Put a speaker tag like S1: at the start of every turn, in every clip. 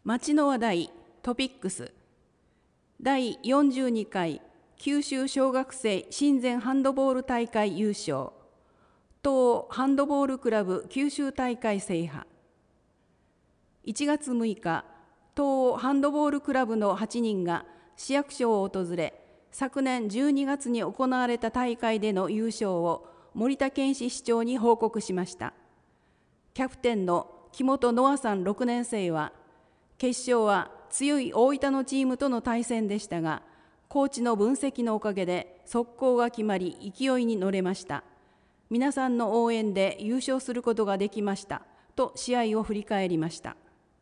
S1: 町の話題トピックス第42回九州小学生親善ハンドボール大会優勝、東ハンドボールクラブ九州大会制覇。1月6日、東ハンドボールクラブの8人が市役所を訪れ、昨年12月に行われた大会での優勝を森田健市市長に報告しました。キャプテンの木本ノアさん6年生は、決勝は強い大分のチームとの対戦でしたが、コーチの分析のおかげで速攻が決まり勢いに乗れました。皆さんの応援で優勝することができましたと試合を振り返りました。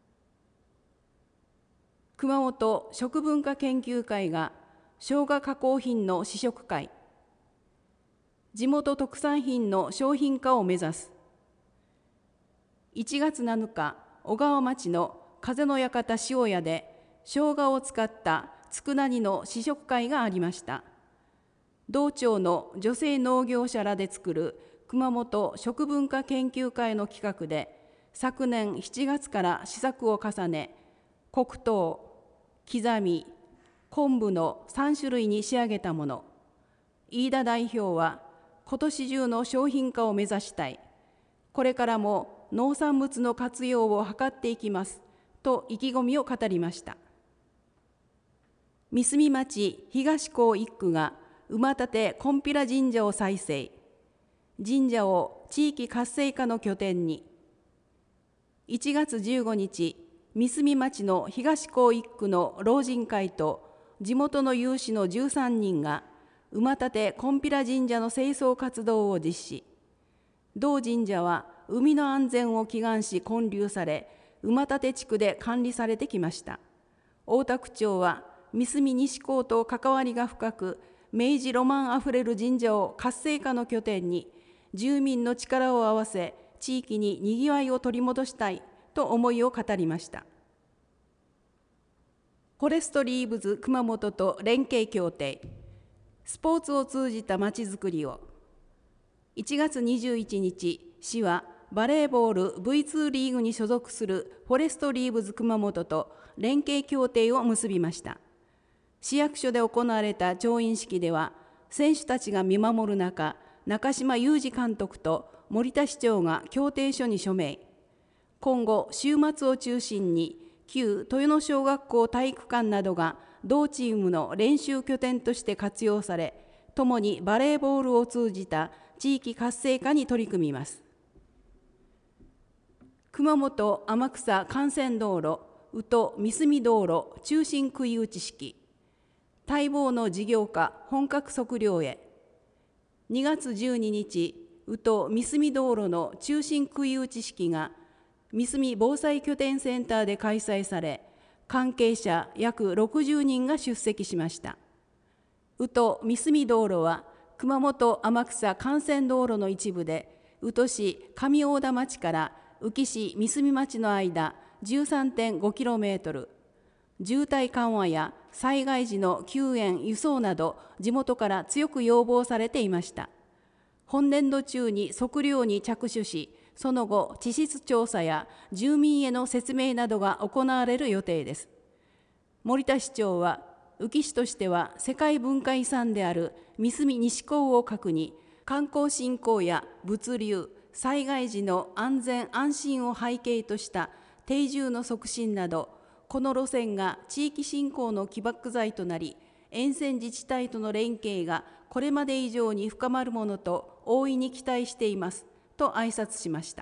S1: 熊本食文化研究会が生姜加工品の試食会、地元特産品の商品化を目指す。1月7日、小川町の風の館塩屋で生姜を使った佃煮の試食会がありました。道庁の女性農業者らで作る熊本食文化研究会の企画で、昨年7月から試作を重ね、黒糖、刻み、昆布の3種類に仕上げたもの。飯田代表は、今年中の商品化を目指したい。これからも農産物の活用を図っていきますと意気込みを語りました。三角町東港1区が馬立こんぴら神社を再生。神社を地域活性化の拠点に。1月15日、三角町の東港1区の老人会と地元の有志の13人が馬立こんぴら神社の清掃活動を実施。同神社は海の安全を祈願し建立され、馬立地区で管理されてきました。大田区長は三角西港と関わりが深く、明治ロマンあふれる神社を活性化の拠点に、住民の力を合わせ地域ににぎわいを取り戻したいと思いを語りました。フォレストリーブズ熊本と連携協定、スポーツを通じたまちづくりを。1月21日、市はバレーボール V2 リーグに所属するフォレストリーブズ熊本と連携協定を結びました。市役所で行われた調印式では、選手たちが見守る中、中島裕二監督と森田市長が協定書に署名。今後、週末を中心に、旧豊野小学校体育館などが同チームの練習拠点として活用され、共にバレーボールを通じた地域活性化に取り組みます。熊本天草幹線道路宇都三角道路中心杭打ち式、待望の事業化本格測量へ。2月12日、宇都三角道路の中心杭打ち式が三角防災拠点センターで開催され、関係者約60人が出席しました。宇都三角道路は熊本天草幹線道路の一部で、宇都市上大田町から宇城市三角町の間 13.5km、渋滞緩和や災害時の救援・輸送など地元から強く要望されていました。本年度中に測量に着手し、その後地質調査や住民への説明などが行われる予定です。森田市長は、宇城市としては世界文化遺産である三角西港を核に、観光振興や物流、災害時の安全安心を背景とした定住の促進など、この路線が地域振興の起爆剤となり、沿線自治体との連携がこれまで以上に深まるものと大いに期待していますと挨拶しました。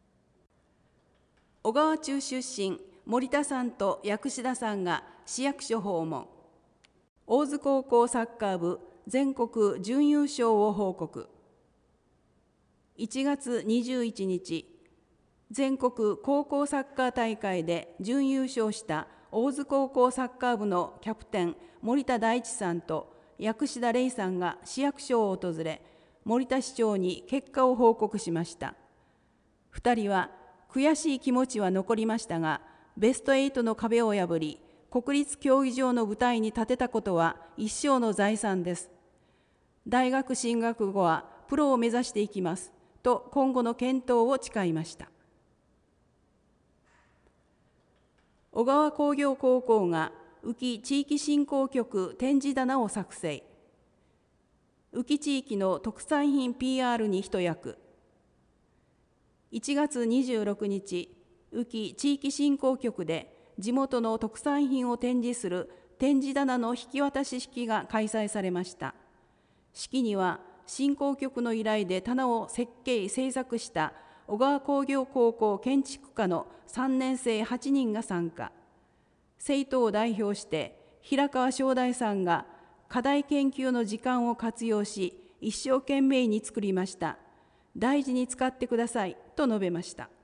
S1: 小川中出身森田さんと薬師田さんが市役所訪問。大津高校サッカー部全国準優勝を報告。1月21日、全国高校サッカー大会で準優勝した大津高校サッカー部のキャプテン森田大地さんと薬師田玲さんが市役所を訪れ、森田市長に結果を報告しました。2人は悔しい気持ちは残りましたが、ベスト8の壁を破り、国立競技場の舞台に立てたことは一生の財産です。大学進学後はプロを目指していきますと今後の検討を誓いました。 小川工業高校が宇城地域振興局展示棚を作成。宇城地域の特産品 PR に一役。1月26日、宇城地域振興局で地元の特産品を展示する展示棚の引き渡し式が開催されました。式には振興局の依頼で棚を設計・製作した小川工業高校建築科の3年生8人が参加。生徒を代表して平川正大さんが課題研究の時間を活用し、一生懸命に作りました。大事に使ってくださいと述べました。